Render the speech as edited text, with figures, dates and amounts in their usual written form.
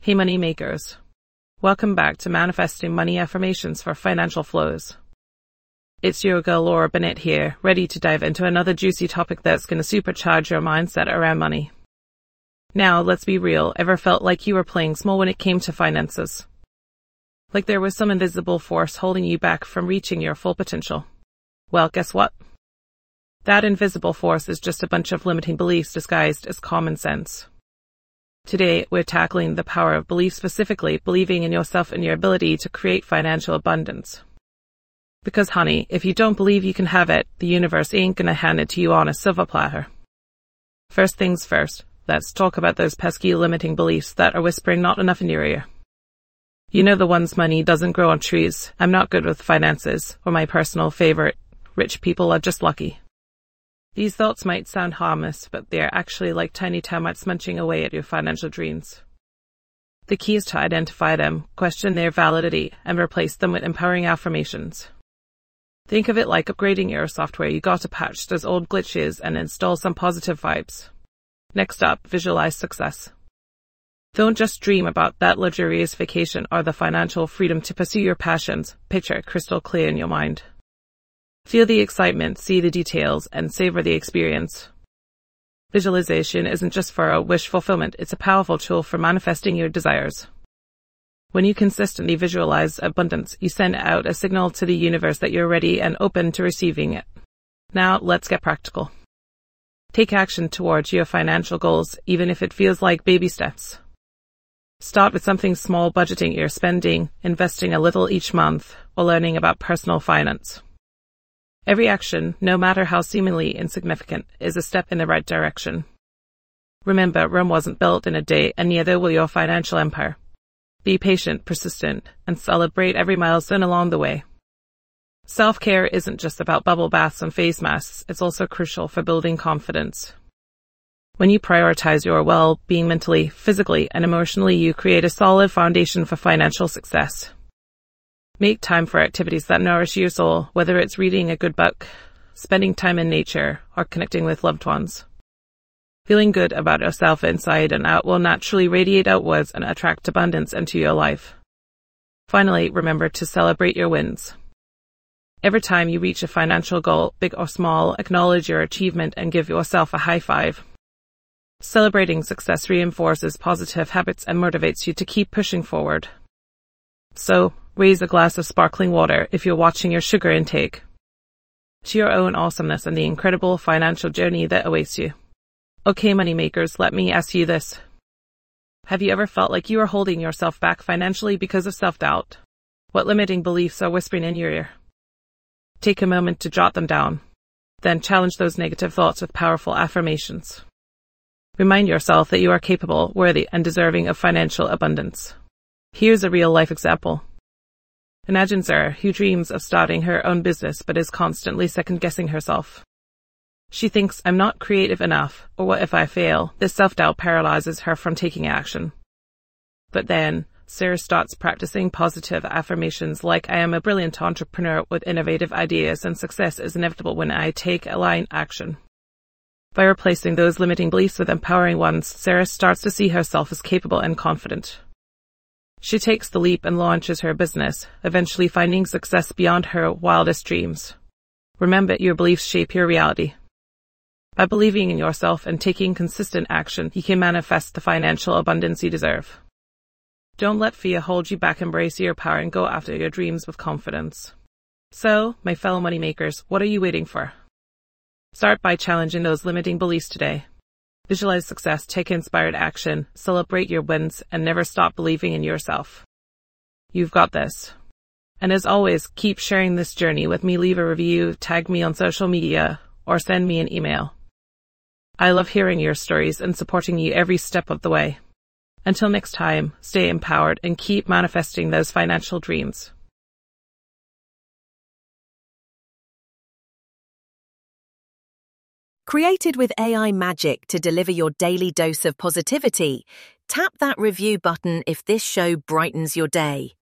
Hey money makers. Welcome back to Manifesting Money Affirmations for Financial Flows. It's your girl Laura Bennett here, ready to dive into another juicy topic that's going to supercharge your mindset around money. Now, let's be real, ever felt like you were playing small when it came to finances? Like there was some invisible force holding you back from reaching your full potential? Well, guess what? That invisible force is just a bunch of limiting beliefs disguised as common sense. Today, we're tackling the power of belief, specifically believing in yourself and your ability to create financial abundance. Because honey, if you don't believe you can have it, the universe ain't gonna hand it to you on a silver platter. First things first, let's talk about those pesky limiting beliefs that are whispering not enough in your ear. You know the ones: money doesn't grow on trees, I'm not good with finances, or my personal favorite, rich people are just lucky. These thoughts might sound harmless, but they're actually like tiny termites munching away at your financial dreams. The key is to identify them, question their validity, and replace them with empowering affirmations. Think of it like upgrading your software. You gotta patch those old glitches and install some positive vibes. Next up, visualize success. Don't just dream about that luxurious vacation or the financial freedom to pursue your passions. Picture it crystal clear in your mind. Feel the excitement, see the details, and savor the experience. Visualization isn't just for a wish fulfillment, it's a powerful tool for manifesting your desires. When you consistently visualize abundance, you send out a signal to the universe that you're ready and open to receiving it. Now, let's get practical. Take action towards your financial goals, even if it feels like baby steps. Start with something small, budgeting your spending, investing a little each month, or learning about personal finance. Every action, no matter how seemingly insignificant, is a step in the right direction. Remember, Rome wasn't built in a day, and neither will your financial empire. Be patient, persistent, and celebrate every milestone along the way. Self-care isn't just about bubble baths and face masks, it's also crucial for building confidence. When you prioritize your well-being mentally, physically, and emotionally, you create a solid foundation for financial success. Make time for activities that nourish your soul, whether it's reading a good book, spending time in nature, or connecting with loved ones. Feeling good about yourself inside and out will naturally radiate outwards and attract abundance into your life. Finally, remember to celebrate your wins. Every time you reach a financial goal, big or small, acknowledge your achievement and give yourself a high five. Celebrating success reinforces positive habits and motivates you to keep pushing forward. So, raise a glass of sparkling water if you're watching your sugar intake. To your own awesomeness and the incredible financial journey that awaits you. Okay, money makers, let me ask you this. Have you ever felt like you are holding yourself back financially because of self-doubt? What limiting beliefs are whispering in your ear? Take a moment to jot them down. Then challenge those negative thoughts with powerful affirmations. Remind yourself that you are capable, worthy, and deserving of financial abundance. Here's a real-life example. Imagine Sarah, who dreams of starting her own business but is constantly second-guessing herself. She thinks, I'm not creative enough, or what if I fail? This self-doubt paralyzes her from taking action. But then, Sarah starts practicing positive affirmations like, I am a brilliant entrepreneur with innovative ideas and success is inevitable when I take aligned action. By replacing those limiting beliefs with empowering ones, Sarah starts to see herself as capable and confident. She takes the leap and launches her business, eventually finding success beyond her wildest dreams. Remember, your beliefs shape your reality. By believing in yourself and taking consistent action, you can manifest the financial abundance you deserve. Don't let fear hold you back. Embrace your power and go after your dreams with confidence. So, my fellow moneymakers, what are you waiting for? Start by challenging those limiting beliefs today. Visualize success, take inspired action, celebrate your wins, and never stop believing in yourself. You've got this. And as always, keep sharing this journey with me. Leave a review, tag me on social media, or send me an email. I love hearing your stories and supporting you every step of the way. Until next time, stay empowered and keep manifesting those financial dreams. Created with AI magic to deliver your daily dose of positivity, tap that review button if this show brightens your day.